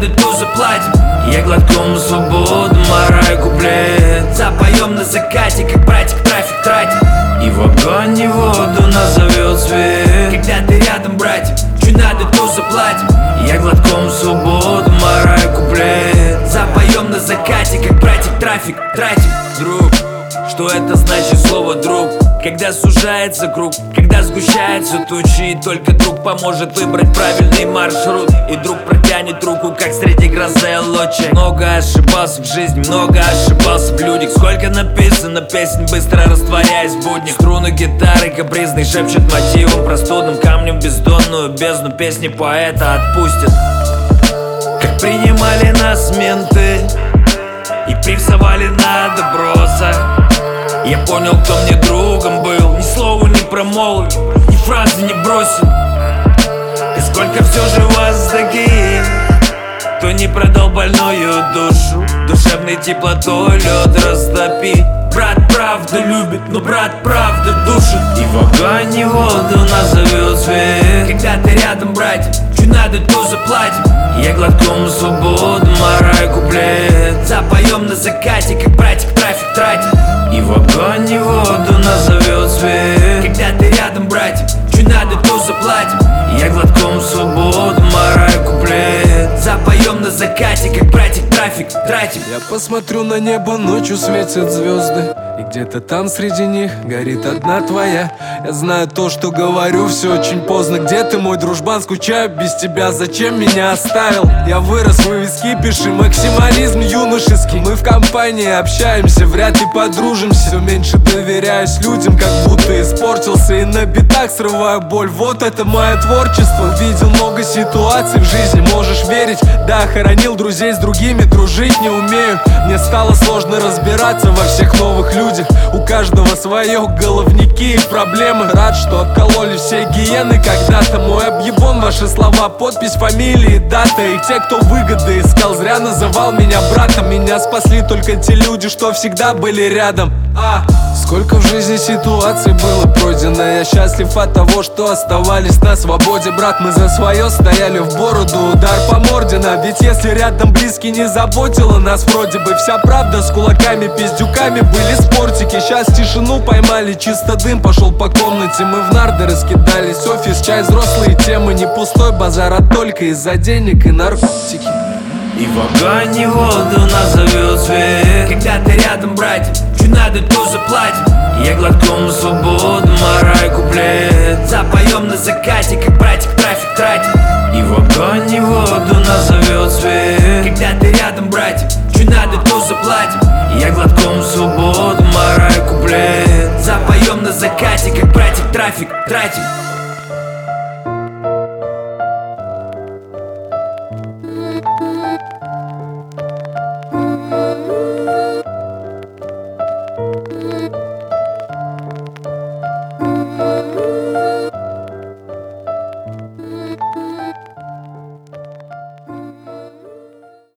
надо, то заплатим. Я глотком свободу мораю куплет. Запоем на закате, как братик трафик тратит. И в огонь, и в воду нас зовет свет. Когда ты рядом, братик, что надо, то заплатим. Я глотком свободу мораю куплет. Запоем на закате, как братик трафик тратит. Друг, что это значит слово друг? Когда сужается круг, когда сгущаются тучи, и только друг поможет выбрать правильный маршрут. И друг протянет руку, как среди грозы лучей. Много ошибался в жизни, много ошибался в людях. Сколько написано песен, быстро растворяясь в буднях. Струны гитары капризный шепчет мотивом простудным камнем бездонную бездну. Песни поэта отпустят. Как принимали нас менты и прессовали на допросах. Я понял, кто мне другом был. Ни слова не промолвил, ни фразы не бросил. И сколько все же вас таких, кто не продал больную душу, душевной теплотой лед растопи. Брат правда любит, но брат правда душит. И в огонь, и в воду нас зовет свет. Когда ты рядом, братик, что надо, то заплатим. Я глотком свободу мораю куплет. Запоем на закате, как братик трафик тратит. И в огонь, и в воду нас зовет свет. Когда ты рядом, братик, что надо, то заплатим. Я глотком свободу мораю куплет. Запоем на закате, как братик трафик тратит. Я посмотрю на небо, ночью светят звезды, и где-то там среди них горит одна твоя. Я знаю то, что говорю, все очень поздно. Где ты, мой дружбан, скучаю без тебя. Зачем меня оставил? Я вырос, вывески пиши, максимализм юношеский. Мы в компании общаемся, вряд ли подружимся. Все меньше доверяюсь людям, как будто испортился. И на битах срываю боль, вот это мое творчество. Видел много ситуаций в жизни, можешь верить. Да, хоронил друзей, с другими дружить не умею. Мне стало сложно разбираться во всех новых людях. У каждого свое, головники и проблемы. Рад, что откололи все гиены когда-то. Мой объебон, ваши слова, подпись, фамилии, дата. И те, кто выгоды искал, зря называл меня братом. Меня спасли только те люди, что всегда были рядом. Сколько в жизни ситуаций было пройдено. Я счастлив от того, что оставались на свободе. Брат, мы за свое стояли в бороду, удар по мордина. Ведь если рядом близкий не заботила нас, вроде бы вся правда с кулаками, пиздюками были спортики. Сейчас тишину поймали, чисто дым пошел по комнате. Мы в нарды раскидались, офис, чай, взрослые темы. Не пустой базар, а только из-за денег и наркотики. И в огонь, и в воду нас зовет свет. Когда ты рядом, братик, что надо, то заплатим. Я глотком свободу мораю куплет. Запоем на закате, как братик трафик тратит. И в огонь, и в воду нас зовет свет. Когда ты рядом, братик, что надо, то заплатим. Я глотком свободу мораю куплет. Запоем на закате, как братик трафик тратит.